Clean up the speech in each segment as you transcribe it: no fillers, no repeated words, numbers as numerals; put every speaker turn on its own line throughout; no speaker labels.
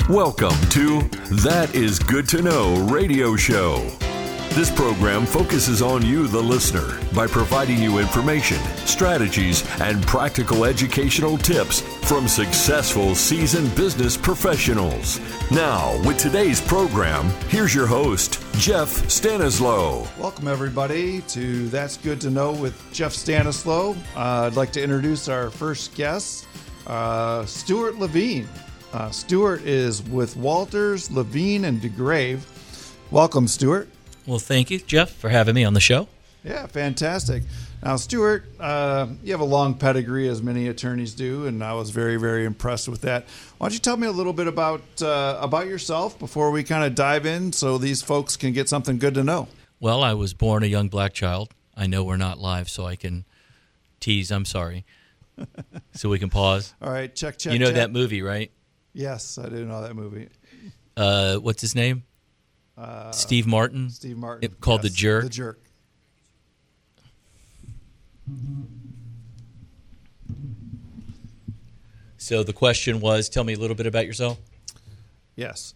Welcome to That Is Good to Know radio show. This program focuses on you, the listener, by providing you information, strategies, and practical educational tips from successful seasoned business professionals. Now, with today's program, here's your host, Jeff Stanislaw.
Welcome, everybody, to That's Good to Know with Jeff Stanislaw. I'd like to introduce our first guest, Stuart Levine. Stuart is with Walters, Levine, and DeGrave. Welcome, Stuart.
Well, thank you, Jeff, for having me on the show.
Yeah, fantastic. Now, Stuart, you have a long pedigree, as many attorneys do, and I was very, very impressed with that. Why don't you tell me a little bit about yourself before we kind of dive in so these folks can get something good to know?
Well, I was born a young black child. I know we're not live, so I can tease. I'm sorry. So we can pause.
All right, check.
You know that movie, right?
Yes, I do know that movie.
What's his name? Steve Martin.
Steve Martin.
Called
yes,
The Jerk.
The Jerk.
So the question was, tell me a little bit about yourself.
Yes.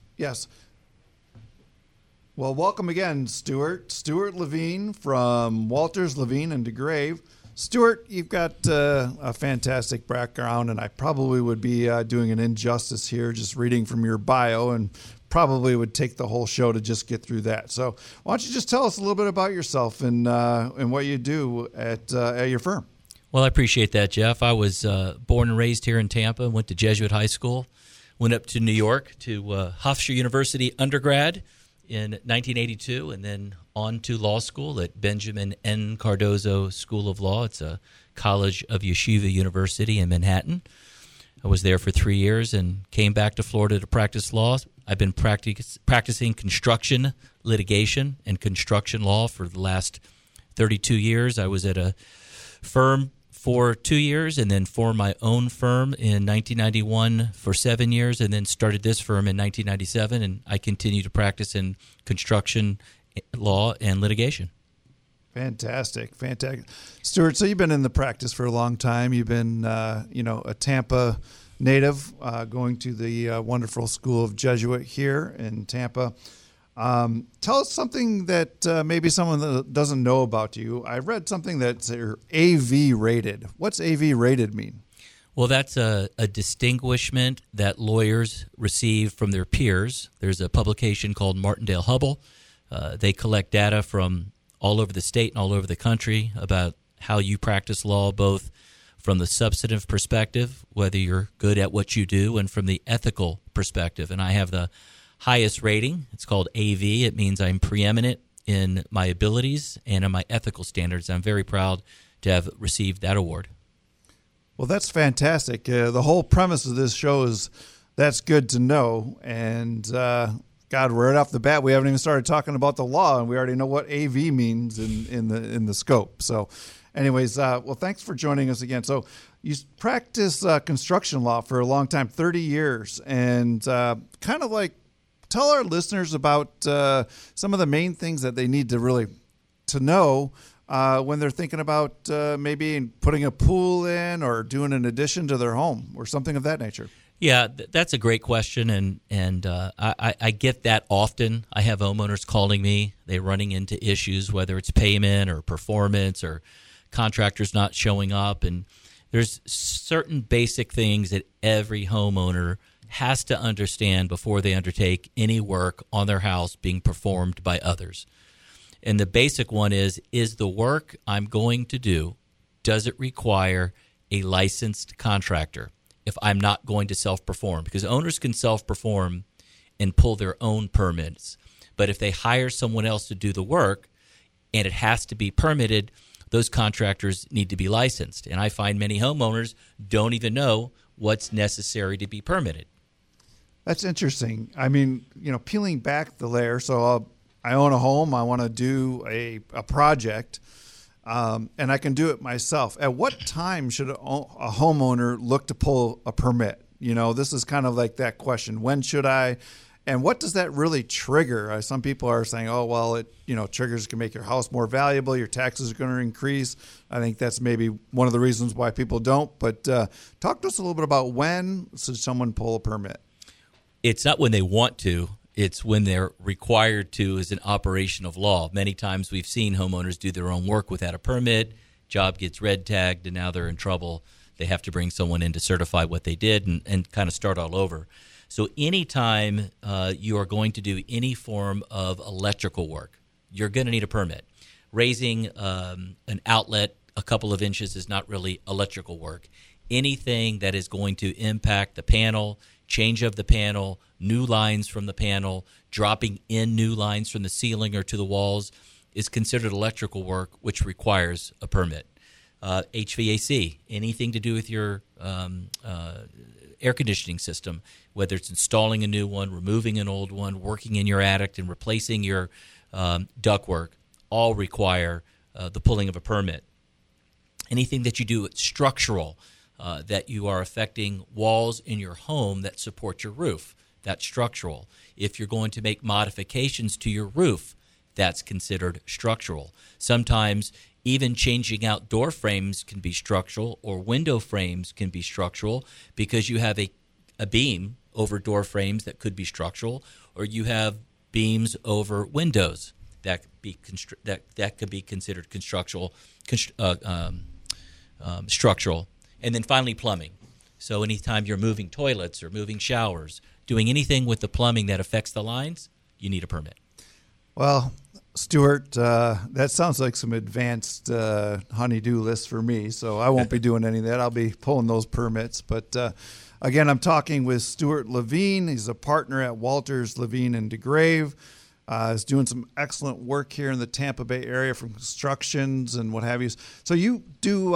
Well, welcome again, Stuart. Stuart Levine from Walters, Levine, and DeGrave. Stuart, you've got a fantastic background, and I probably would be doing an injustice here just reading from your bio, and probably would take the whole show to just get through that. So why don't you just tell us a little bit about yourself and what you do at your firm?
Well, I appreciate that, Jeff. I was born and raised here in Tampa, went to Jesuit High School, went up to New York to Hofstra University undergrad in 1982, and then on to law school at Benjamin N. Cardozo School of Law. It's a college of Yeshiva University in Manhattan. I was there for 3 years and came back to Florida to practice law. I've been practicing construction litigation and construction law for the last 32 years. I was at a firm for 2 years and then formed my own firm in 1991 for 7 years and then started this firm in 1997, and I continue to practice in construction law and litigation.
Fantastic. Stuart, so you've been in the practice for a long time. You've been, a Tampa native, going to the wonderful School of Jesuit here in Tampa. Tell us something that maybe someone that doesn't know about you. I read something that's AV rated. What's AV rated mean?
Well, that's a distinguishment that lawyers receive from their peers. There's a publication called Martindale-Hubbell. They collect data from all over the state and all over the country about how you practice law, both from the substantive perspective, whether you're good at what you do, and from the ethical perspective. And I have the highest rating. It's called AV. It means I'm preeminent in my abilities and in my ethical standards. I'm very proud to have received that award.
Well, that's fantastic. The whole premise of this show is that's good to know. And God, right off the bat, we haven't even started talking about the law, and we already know what AV means in the scope. So, anyways, well, thanks for joining us again. So, you practice construction law for a long time, 30 years, and kind of like tell our listeners about some of the main things that they need to know when they're thinking about maybe putting a pool in or doing an addition to their home or something of that nature.
Yeah, that's a great question, and I get that often. I have homeowners calling me. They're running into issues, whether it's payment or performance or contractors not showing up. And there's certain basic things that every homeowner has to understand before they undertake any work on their house being performed by others. And the basic one is the work I'm going to do, does it require a licensed contractor if I'm not going to self-perform? Because owners can self-perform and pull their own permits. But if they hire someone else to do the work and it has to be permitted, those contractors need to be licensed. And I find many homeowners don't even know what's necessary to be permitted.
That's interesting. I mean, peeling back the layer. So I own a home. I want to do a project, and I can do it myself. At what time should a homeowner look to pull a permit? This is kind of like that question. When should I? And what does that really trigger? Some people are saying, oh, well, it triggers can make your house more valuable. Your taxes are going to increase. I think that's maybe one of the reasons why people don't. But talk to us a little bit about when should someone pull a permit?
It's not when they want to. It's when they're required to as an operation of law. Many times we've seen homeowners do their own work without a permit, job gets red tagged, and now they're in trouble. They have to bring someone in to certify what they did and kind of start all over. So anytime you are going to do any form of electrical work, you're going to need a permit. Raising an outlet a couple of inches is not really electrical work. Anything that is going to impact the panel, change of the panel, new lines from the panel, dropping in new lines from the ceiling or to the walls is considered electrical work, which requires a permit. HVAC, anything to do with your air conditioning system, whether it's installing a new one, removing an old one, working in your attic and replacing your ductwork, all require the pulling of a permit. Anything that you do structural, that you are affecting walls in your home that support your roof, that's structural. If you're going to make modifications to your roof, that's considered structural. Sometimes even changing out door frames can be structural, or window frames can be structural because you have a beam over door frames that could be structural, or you have beams over windows that could be considered structural. And then finally, plumbing. So anytime you're moving toilets or moving showers, doing anything with the plumbing that affects the lines, you need a permit.
Well, Stuart, that sounds like some advanced honey-do list for me, so I won't be doing any of that. I'll be pulling those permits. But again, I'm talking with Stuart Levine. He's a partner at Walters, Levine & DeGrave. Is doing some excellent work here in the Tampa Bay area from constructions and what have you. So you do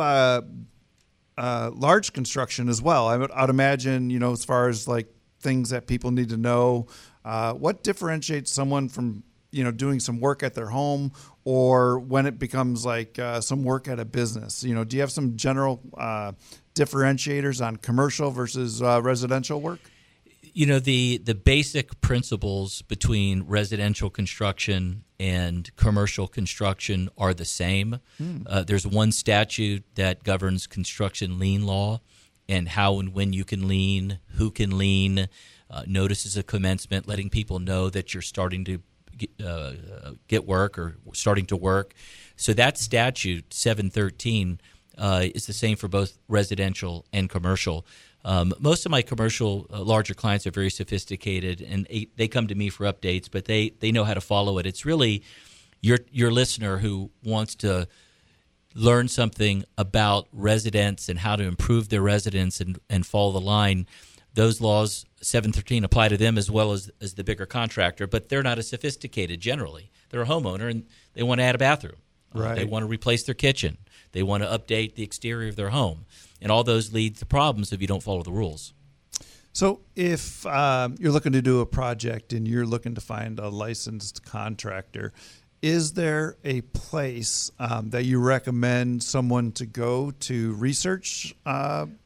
large construction as well. I'd imagine, as far as like things that people need to know, what differentiates someone from doing some work at their home, or when it becomes like some work at a business? Do you have some general differentiators on commercial versus residential work?
The basic principles between residential construction and commercial construction are the same. There's one statute that governs construction lien law and how and when you can lien, who can lien, notices of commencement, letting people know that you're starting to get work or starting to work. So that statute, 713, is the same for both residential and commercial. Most of my commercial larger clients are very sophisticated, and they come to me for updates, but they know how to follow it. It's really your listener who wants to learn something about residents and how to improve their residence and follow the line. Those laws, 713, apply to them as well as the bigger contractor, but they're not as sophisticated generally. They're a homeowner, and they want to add a bathroom.
Right.
They want to replace their kitchen. They want to update the exterior of their home. And all those lead to problems if you don't follow the rules.
So if you're looking to do a project and you're looking to find a licensed contractor, is there a place that you recommend someone to go to research, find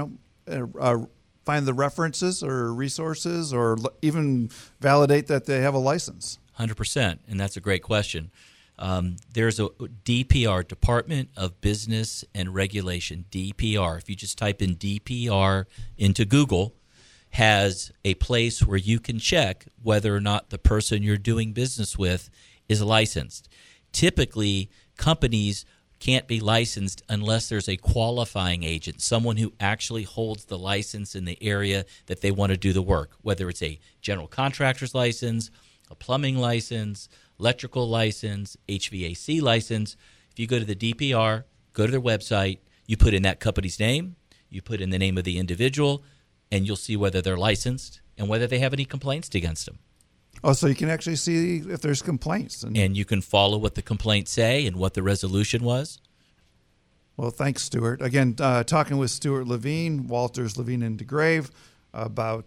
the references or resources, or even validate that they have a license?
100%, and that's a great question. There's a DPR, Department of Business and Regulation, DPR. If you just type in DPR into Google, has a place where you can check whether or not the person you're doing business with is licensed. Typically, companies can't be licensed unless there's a qualifying agent, someone who actually holds the license in the area that they want to do the work, whether it's a general contractor's license, a plumbing license, electrical license, HVAC license. If you go to the DPR, go to their website, you put in that company's name, you put in the name of the individual, and you'll see whether they're licensed and whether they have any complaints against them.
Oh, so you can actually see if there's complaints.
And you can follow what the complaints say and what the resolution was.
Well, thanks, Stuart. Again, talking with Stuart Levine, Walters, Levine & DeGrave, about,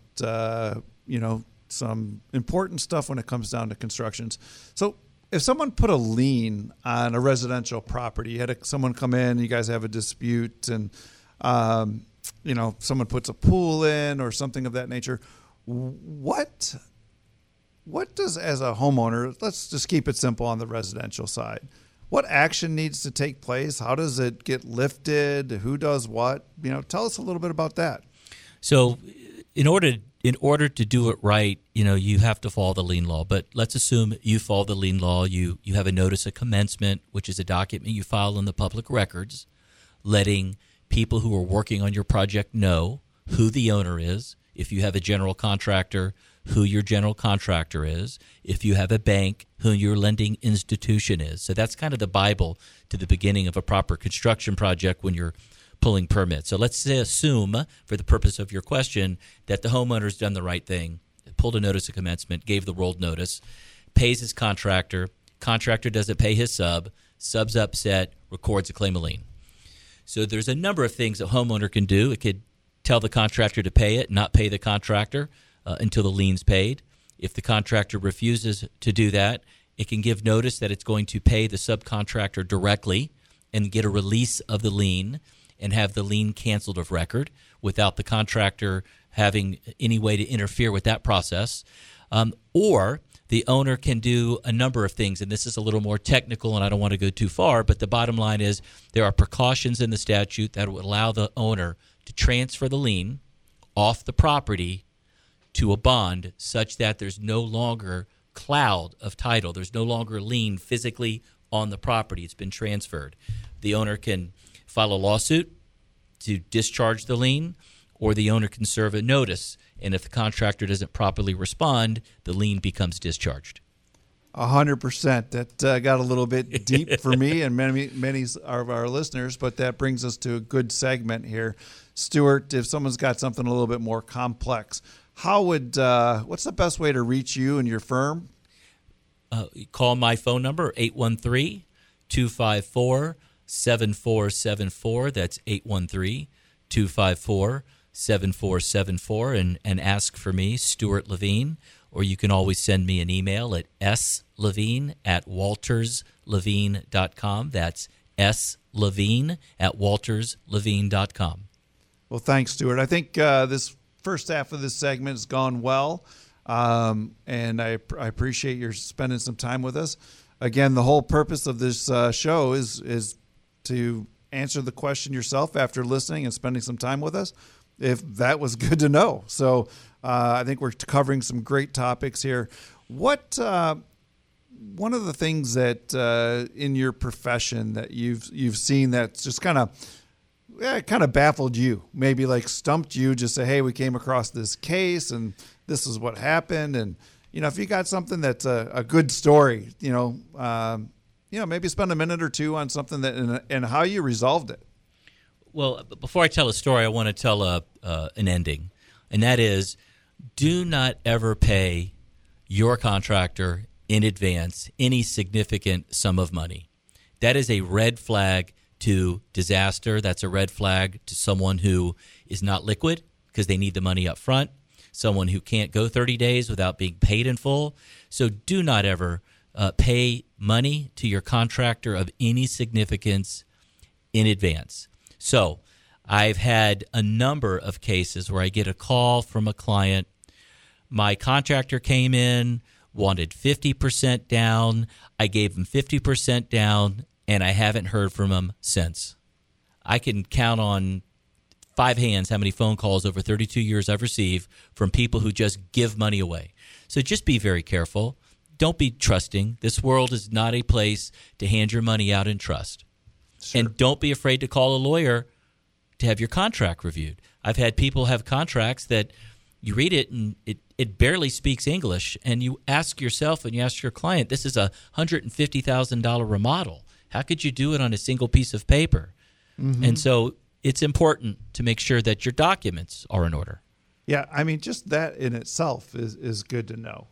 some important stuff when it comes down to constructions. So if someone put a lien on a residential property, you had someone come in, you guys have a dispute, and, someone puts a pool in or something of that nature, what does, as a homeowner, let's just keep it simple on the residential side, what action needs to take place? How does it get lifted? Who does what? Tell us a little bit about that.
So in order to do it right, you have to follow the lien law. But let's assume you follow the lien law. You have a notice of commencement, which is a document you file in the public records, letting people who are working on your project know who the owner is. If you have a general contractor, who your general contractor is. If you have a bank, who your lending institution is. So that's kind of the Bible to the beginning of a proper construction project when you're pulling permits. So let's assume, for the purpose of your question, that the homeowner's done the right thing, pulled a notice of commencement, gave the rolled notice, pays his contractor doesn't pay his sub's upset, records a claim of lien. So there's a number of things a homeowner can do. It could tell the contractor to pay it, not pay the contractor until the lien's paid. If the contractor refuses to do that, it can give notice that it's going to pay the subcontractor directly and get a release of the lien and have the lien canceled of record without the contractor having any way to interfere with that process. Or the owner can do a number of things, and this is a little more technical and I don't want to go too far, but the bottom line is there are precautions in the statute that would allow the owner to transfer the lien off the property to a bond such that there's no longer cloud of title. There's no longer lien physically on the property. It's been transferred. The owner can file a lawsuit to discharge the lien, or the owner can serve a notice. And if the contractor doesn't properly respond, the lien becomes discharged.
100%. That got a little bit deep for me and many of our listeners, but that brings us to a good segment here. Stuart, if someone's got something a little bit more complex, what's the best way to reach you and your firm?
Call my phone number, 813-254-7474. That's 813-254-7474, and ask for me, Stuart Levine. Or you can always send me an email at slevine@walterslevine.com. That's slevine@walterslevine.com.
Well, thanks, Stuart. I think this first half of this segment has gone well, and I appreciate your spending some time with us. Again, the whole purpose of this show is to answer the question yourself after listening and spending some time with us, if that was good to know. So I think we're covering some great topics here. What one of the things that in your profession that you've seen that's just kind of baffled you, maybe like stumped you, just say, hey, we came across this case and this is what happened. And, if you got something that's a good story, maybe spend a minute or two on something that and how you resolved it.
Well, before I tell a story, I want to tell an ending, and that is, do not ever pay your contractor in advance any significant sum of money. That is a red flag to disaster. That's a red flag to someone who is not liquid because they need the money up front, someone who can't go 30 days without being paid in full. So do not ever pay money to your contractor of any significance in advance. So I've had a number of cases where I get a call from a client. My contractor came in, wanted 50% down. I gave him 50% down, and I haven't heard from him since. I can count on 5 hands how many phone calls over 32 years I've received from people who just give money away. So just be very careful. Don't be trusting. This world is not a place to hand your money out in trust. Sure. And don't be afraid to call a lawyer to have your contract reviewed. I've had people have contracts that you read it and it barely speaks English, and you ask yourself and you ask your client, this is a $150,000 remodel. How could you do it on a single piece of paper? Mm-hmm. And so it's important to make sure that your documents are in order.
Yeah, I mean, just that in itself is good to know.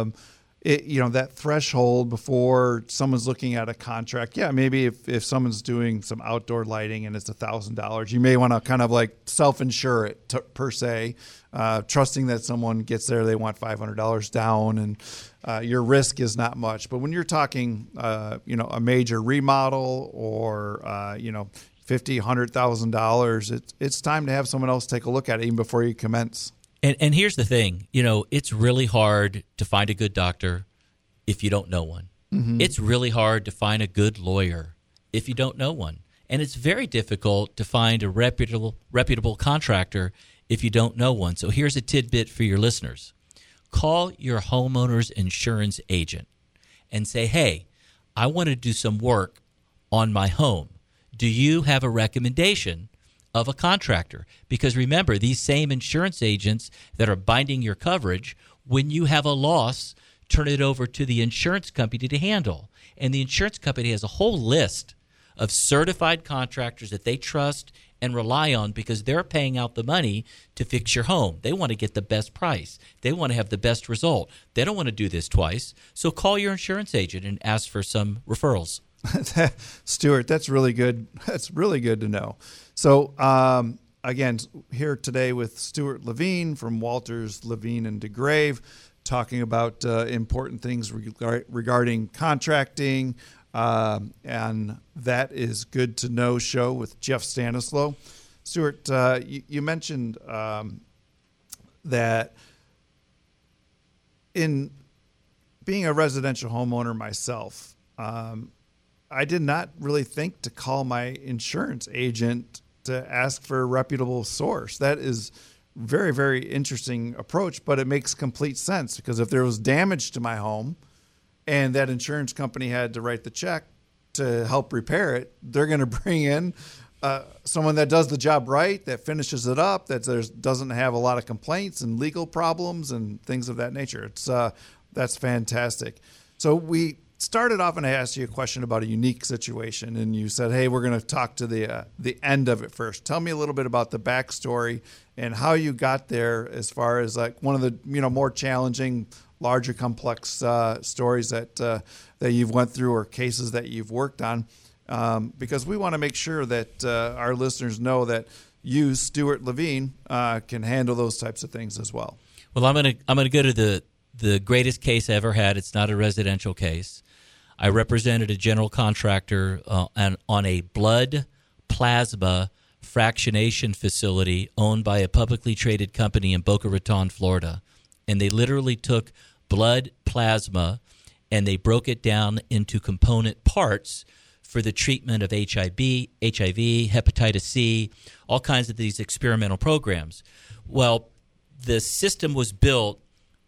That threshold before someone's looking at a contract. Yeah, maybe if someone's doing some outdoor lighting and it's $1,000, you may want to kind of like self-insure it per se, trusting that someone gets there, they want $500 down, and your risk is not much. But when you're talking, a major remodel or $50,000, $100,000, it's time to have someone else take a look at it even before you commence.
And here's the thing, it's really hard to find a good doctor if you don't know one. Mm-hmm. It's really hard to find a good lawyer if you don't know one. And it's very difficult to find a reputable contractor if you don't know one. So here's a tidbit for your listeners. Call your homeowner's insurance agent and say, hey, I want to do some work on my home. Do you have a recommendation of a contractor? Because remember, these same insurance agents that are binding your coverage, when you have a loss, turn it over to the insurance company to handle. And the insurance company has a whole list of certified contractors that they trust and rely on because they're paying out the money to fix your home. They want to get the best price. They want to have the best result. They don't want to do this twice. So call your insurance agent and ask for some referrals.
Stuart, that's really good. That's really good to know. So, again, here today with Stuart Levine from Walters, Levine, and DeGrave, talking about important things regarding contracting, and that is Good to Know show with Jeff Stanislow. Stuart, you mentioned that in being a residential homeowner myself, I did not really think to call my insurance agent to ask for a reputable source. That is very, very interesting approach, but it makes complete sense because if there was damage to my home and that insurance company had to write the check to help repair it, they're going to bring in someone that does the job right, that finishes it up, that doesn't have a lot of complaints and legal problems and things of that nature. That's fantastic. So we started off and I asked you a question about a unique situation, and you said, hey, we're going to talk to the end of it first. Tell me a little bit about the backstory and how you got there as far as like one of the more challenging, larger, complex stories that you've went through or cases that you've worked on, because we want to make sure that our listeners know that you, Stuart Levine, can handle those types of things as well.
Well, I'm gonna go to the greatest case I ever had. It's not a residential case. I represented a general contractor on a blood plasma fractionation facility owned by a publicly traded company in Boca Raton, Florida. And they literally took blood plasma and they broke it down into component parts for the treatment of HIV, hepatitis C, all kinds of these experimental programs. Well, the system was built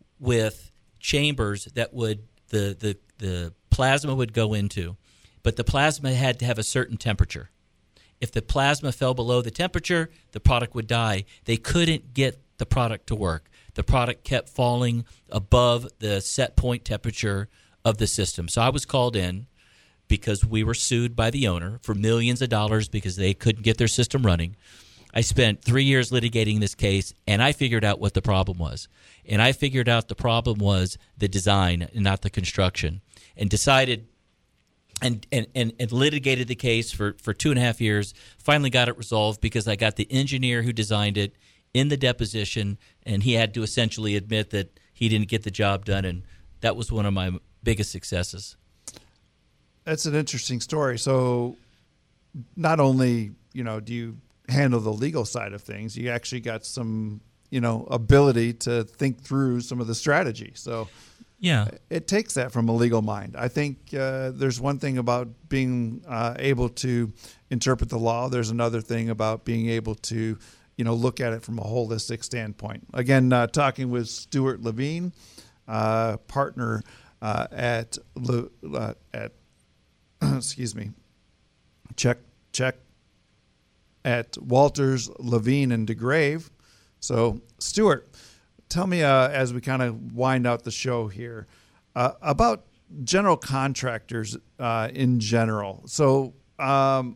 with chambers that would the plasma would go into, but the plasma had to have a certain temperature. If the plasma fell below the temperature, the product would die. They couldn't get the product to work. The product kept falling above the set point temperature of the system. So I was called in because we were sued by the owner for millions of dollars because they couldn't get their system running. I spent 3 years litigating this case, and I figured out what the problem was. And I figured out the problem was the design and not the construction, and decided and litigated the case for 2.5 years, finally got it resolved because I got the engineer who designed it in the deposition, and he had to essentially admit that he didn't get the job done, and that was one of my biggest successes.
That's an interesting story. So not only, do you handle the legal side of things, you actually got some, ability to think through some of the strategy. So
yeah,
it takes that from a legal mind. I think there's one thing about being able to interpret the law. There's another thing about being able to, look at it from a holistic standpoint. Again, talking with Stuart Levine, partner at check at Walters, Levine, and DeGrave. So, Stuart, tell me as we kind of wind out the show here about general contractors in general. So, a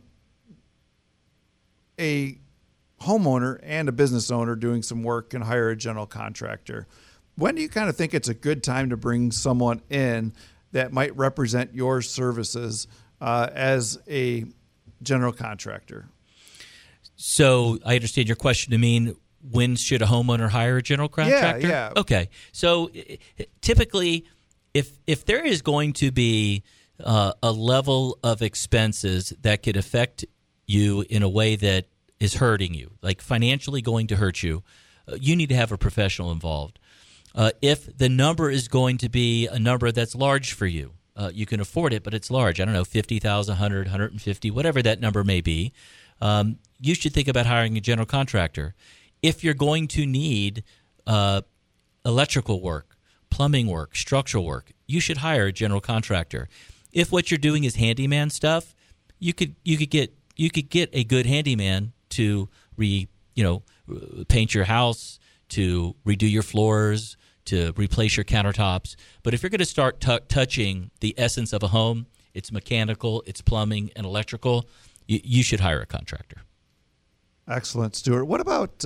homeowner and a business owner doing some work can hire a general contractor. When do you kind of think it's a good time to bring someone in that might represent your services as a general contractor?
So I understand your question to mean, when should a homeowner hire a general contractor?
Yeah.
Okay. So typically, if there is going to be a level of expenses that could affect you in a way that is hurting you, like financially going to hurt you, you need to have a professional involved. If the number is going to be a number that's large for you, you can afford it, but it's large. I don't know, 50,000, 100, 150, whatever that number may be. You should think about hiring a general contractor. if you're going to need electrical work, plumbing work, structural work, you should hire a general contractor. If what you're doing is handyman stuff, you could get a good handyman to paint your house, to redo your floors, to replace your countertops. But if you're going to start touching the essence of a home, it's mechanical, it's plumbing, and electrical, you should hire a contractor.
Excellent, Stuart. What about,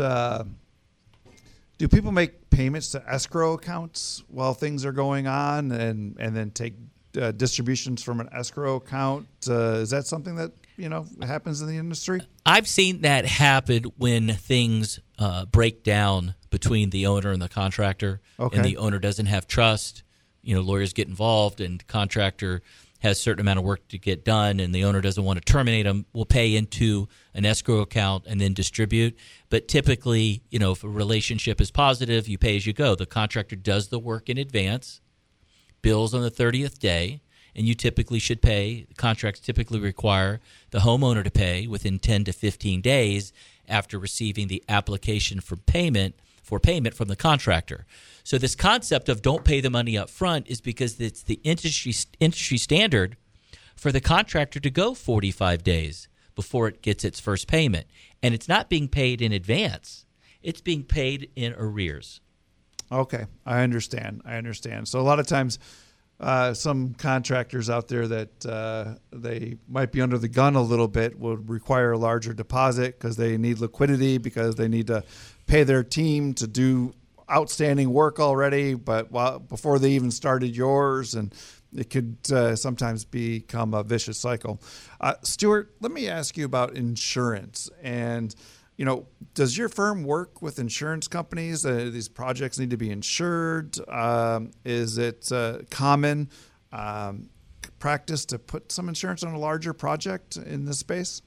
do people make payments to escrow accounts while things are going on and then take distributions from an escrow account? Is that something that, happens in the industry?
I've seen that happen when things break down between the owner and the contractor, and the owner doesn't have trust. Lawyers get involved, and the contractor has a certain amount of work to get done, and the owner doesn't want to terminate them. We'll pay into an escrow account and then distribute. But typically, if a relationship is positive, you pay as you go. The contractor does the work in advance, bills on the 30th day, and you typically should pay. Contracts typically require the homeowner to pay within 10 to 15 days after receiving the application for payment from the contractor. So this concept of don't pay the money up front is because it's the industry standard for the contractor to go 45 days before it gets its first payment. And it's not being paid in advance. It's being paid in arrears.
Okay, I understand. So a lot of times some contractors out there that they might be under the gun a little bit would require a larger deposit because they need liquidity, because they need to pay their team to do outstanding work already, but before they even started yours, and it could sometimes become a vicious cycle. Stuart, let me ask you about insurance. And, does your firm work with insurance companies? These projects need to be insured. Is it common practice to put some insurance on a larger project in this space?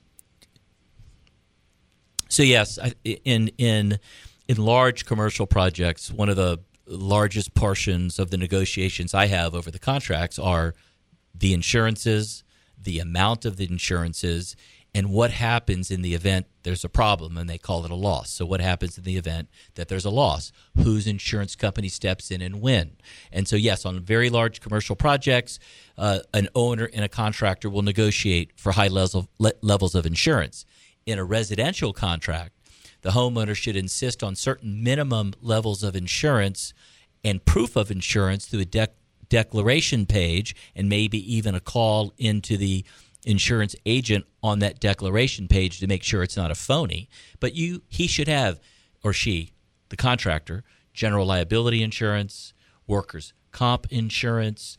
So yes, in large commercial projects, one of the largest portions of the negotiations I have over the contracts are the insurances, the amount of the insurances, and what happens in the event there's a problem, and they call it a loss. So what happens in the event that there's a loss? Whose insurance company steps in and when? And so, yes, on very large commercial projects, an owner and a contractor will negotiate for high levels of insurance. In a residential contract, the homeowner should insist on certain minimum levels of insurance and proof of insurance through a declaration page, and maybe even a call into the insurance agent on that declaration page to make sure it's not a phony. But he should have, or she, the contractor, general liability insurance, workers' comp insurance,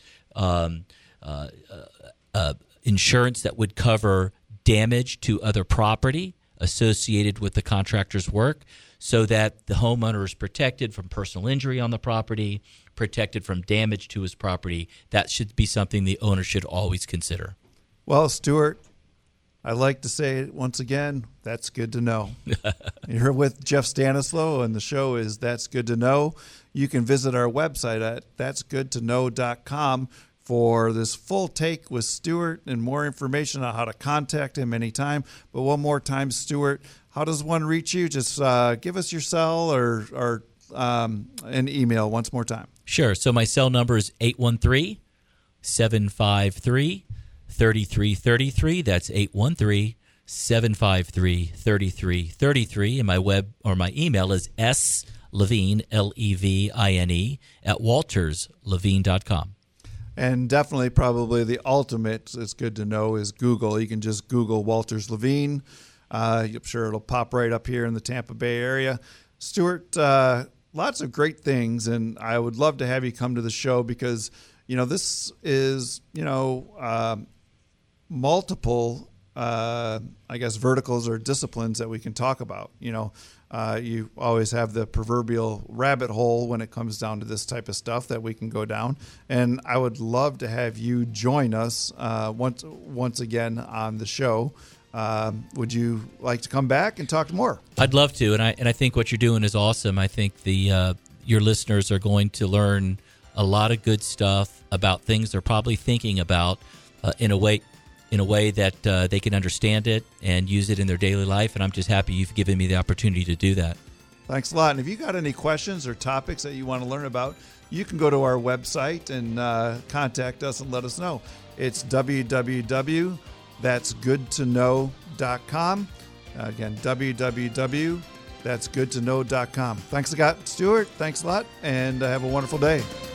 insurance that would cover damage to other property associated with the contractor's work, so that the homeowner is protected from personal injury on the property, protected from damage to his property. That should be something the owner should always consider.
Well, Stuart, I'd like to say it once again, that's good to know. You're with Jeff Stanislow, and the show is That's Good to Know. You can visit our website at that'sgoodtoknow.com for this full take with Stuart and more information on how to contact him anytime. But one more time, Stuart, how does one reach you? Just give us your cell or an email once more time.
Sure. So my cell number is 813-753-3333. That's 813-753-3333. And my my email is slevine, Levine, at walterslevine.com.
And definitely probably the ultimate, it's good to know, is Google. You can just Google Walters Levine. I'm sure it'll pop right up here in the Tampa Bay area. Stuart, lots of great things, and I would love to have you come to the show because, this is, multiple, verticals or disciplines that we can talk about. You always have the proverbial rabbit hole when it comes down to this type of stuff that we can go down. And I would love to have you join us once again on the show. Would you like to come back and talk more?
I'd love to, and I think what you're doing is awesome. I think your listeners are going to learn a lot of good stuff about things they're probably thinking about in a way that they can understand it and use it in their daily life. And I'm just happy you've given me the opportunity to do that.
Thanks a lot. And if you got any questions or topics that you want to learn about, you can go to our website and contact us and let us know. It's www.that'sgoodtoknow.com. Again, www.that'sgoodtoknow.com. Thanks a lot, Stuart. Thanks a lot, and have a wonderful day.